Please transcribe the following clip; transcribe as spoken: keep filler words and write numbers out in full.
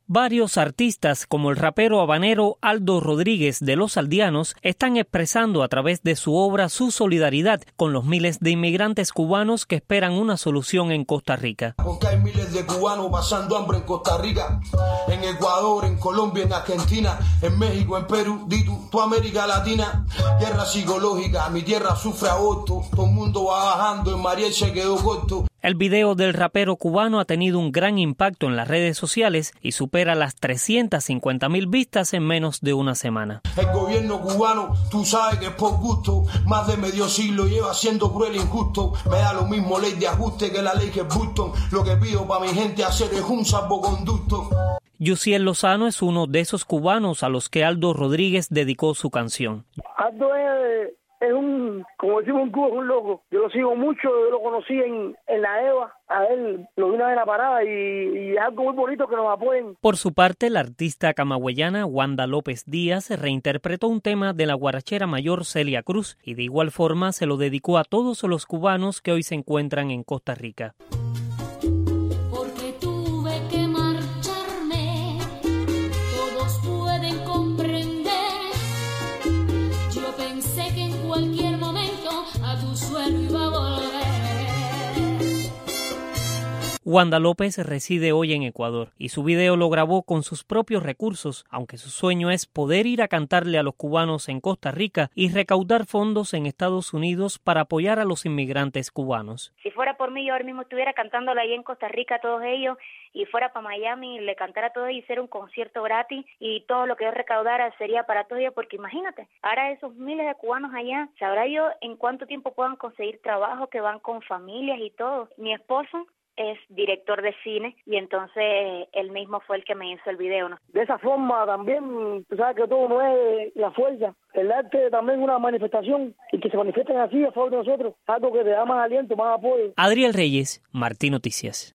Varios artistas, como el rapero habanero Aldo Rodríguez de Los Aldeanos, están expresando a través de su obra su solidaridad con los miles de inmigrantes cubanos que esperan una solución en Costa Rica. Porque hay miles de cubanos pasando hambre en Costa Rica, en Ecuador, en Colombia, en Argentina, en México, en Perú, di tú, tu América Latina. Guerra psicológica, mi tierra sufre aborto, todo el mundo va bajando, en Mariel se quedó corto. El video del rapero cubano ha tenido un gran impacto en las redes sociales y supera las trescientas cincuenta mil vistas en menos de una semana. El gobierno cubano, tú sabes que es por gusto, más de medio siglo lleva siendo cruel e injusto. Me da lo mismo ley de ajuste que la ley que es Burton. Lo que pido para mi gente hacer es un salvoconducto. Yusiel Lozano es uno de esos cubanos a los que Aldo Rodríguez dedicó su canción. Aldo es... Es un, como decimos en Cuba, es un loco. Yo lo sigo mucho, yo lo conocí en, en la EVA, a él lo vi una vez en la parada y, y es algo muy bonito que nos apoyen. Por su parte, la artista camagüeyana Wanda López Díaz reinterpretó un tema de la guarachera mayor Celia Cruz y de igual forma se lo dedicó a todos los cubanos que hoy se encuentran en Costa Rica. Cualquier momento a tu suelo iba a volver. Wanda López reside hoy en Ecuador y su video lo grabó con sus propios recursos, aunque su sueño es poder ir a cantarle a los cubanos en Costa Rica y recaudar fondos en Estados Unidos para apoyar a los inmigrantes cubanos. Si fuera por mí, yo ahora mismo estuviera cantándole ahí en Costa Rica a todos ellos y fuera para Miami y le cantara a todos ellos y hiciera un concierto gratis y todo lo que yo recaudara sería para todos ellos, porque imagínate, ahora esos miles de cubanos allá, sabrá yo en cuánto tiempo puedan conseguir trabajo, que van con familias y todo. Mi esposo es director de cine y entonces él mismo fue el que me hizo el video, ¿no? De esa forma también, tú sabes que todo no es la fuerza. El arte también es una manifestación y que se manifiesten así a favor de nosotros, algo que te da más aliento, más apoyo. Adriel Reyes, Martín Noticias.